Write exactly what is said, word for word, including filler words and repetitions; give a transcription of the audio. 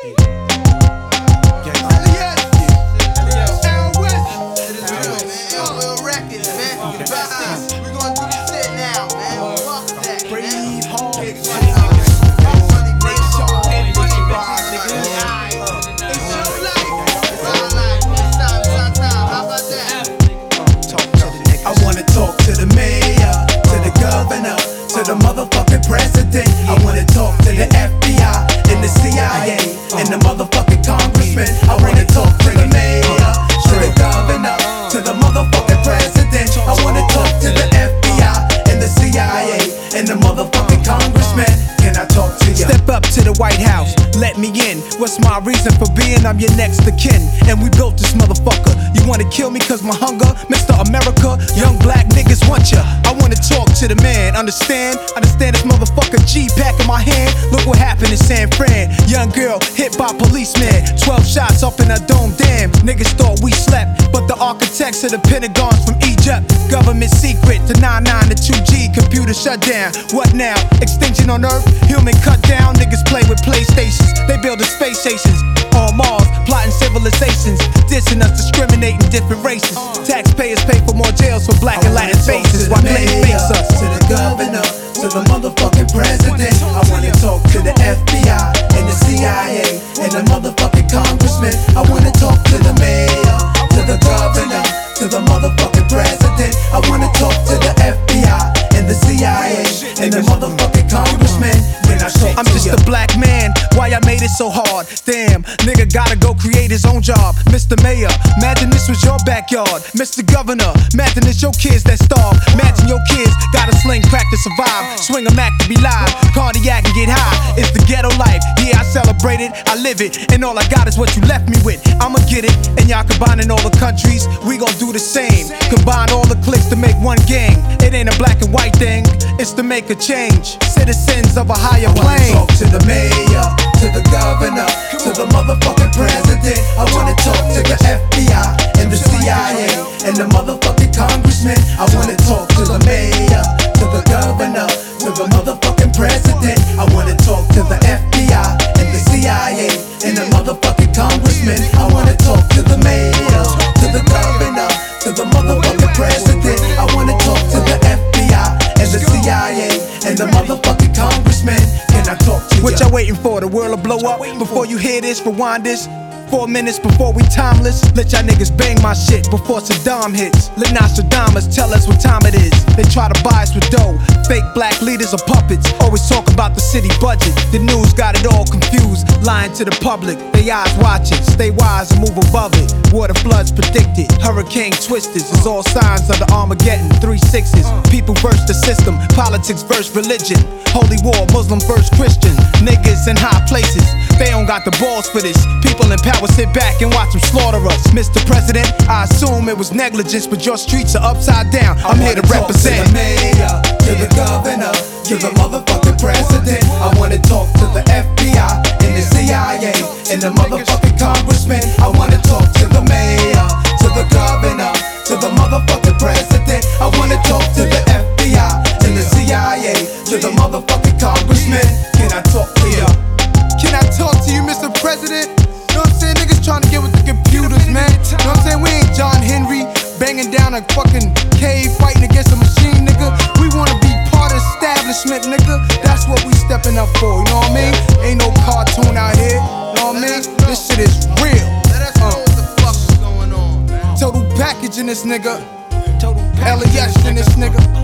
The motherfucking president. I wanna talk to the F B I and the C I A and the motherfucking congressman. I wanna talk to the mayor, to the governor, to the motherfucking president. I wanna talk to the F B I and the C I A and the motherfucking congressman. Can I talk to you? Step up to the White House, let me in. What's my reason for being? I'm your next of kin, and we built this motherfucker. You wanna kill me cause my hunger? Mister America, young black niggas want ya. I wanna talk to the man, understand? Understand this motherfucker G-pack in my hand. Look what happened in San Fran. Young girl hit by policeman, twelve shots up in her dome. Damn, niggas thought we slept, but the architects of the Pentagons from Egypt. Government secret to nine nine to two G. Computer shut down. What now? Extinction on Earth? Human cut down. Niggas play with PlayStations. They building space stations on Mars, plotting civilizations, dissing us, discriminating different races. Taxpayers pay for more jails for black and Latin faces while they face us. To the governor, to the motherfucking president. I wanna talk to the F B I and the C I A and the motherfucking congressman. I wanna talk to the mayor, to the governor, to the motherfucking president. I wanna talk to the F B I and the C I A and the motherfucking congressman. Can I talk I'm to just you? a black man, why I made it so hard? Damn, nigga gotta go create his own job. Mister Mayor, imagine this was your backyard. Mister Governor, imagine it's your kids that starve. Imagine your kids gotta sling crack to survive. Swing a Mac to be live, cardiac and get high. It's the ghetto life, yeah I celebrate it, I live it. And all I got is what you left me with. I'ma get it, and y'all combining all the countries, we gon' do the same. Combine all the cliques to make one gang. It ain't a black and white thing, it's to make a change. Citizens of a higher plane. Talk to the mayor, to the governor, to the motherfucking president. I wanna talk to the F B I and the C I A and the motherfucking congressman. I wanna talk to the mayor, to the governor, to the motherfucking president. I wanna talk to the F B I and the C I A and the motherfucking congressman. I wanna talk to the mayor, to the governor, to the motherfucking president. I wanna talk to the F B I and the C I A and the motherfucking congressman. Can I talk to you? What y'all waiting for? The world will blow up before you hear this, rewind this. Four minutes before we timeless. Let y'all niggas bang my shit before Saddam hits. Let Nostradamus tell us what time it is. They try to buy us with dough. Fake black leaders are puppets. Always talk about the city budget. The news got it all confused. Lying to the public. They eyes watching. Stay wise and move above it. Water floods predicted. Hurricane twisters. It's all signs of the Armageddon. Three sixes. People versus the system. Politics versus religion. Holy war. Muslim versus Christian. Niggas in high places. They don't got the balls for this. People in power sit back and watch them slaughter us. Mister President, I assume it was negligence, but your streets are upside down. I'm here to represent. To the mayor, to the governor, to the motherfucking president. I wanna talk to the F B I and the C I A and the motherfucking congressman. I wanna talk to the mayor, to the governor, to the motherfucking president. I wanna talk to the F B I and the C I A, to the motherfucking congressman. Can I talk to you? Can I talk to you, Mister President? You know what I'm saying? Niggas trying to get with the computers, man. You know what I'm saying? We ain't John Henry banging down a fucking cave fighting against a machine, nigga. We wanna be part of the establishment, nigga. That's what we stepping up for, you know what I mean? Ain't no cartoon out here, you know what I mean? This shit is real. Uh. Total package in this nigga. Total L E S in this nigga.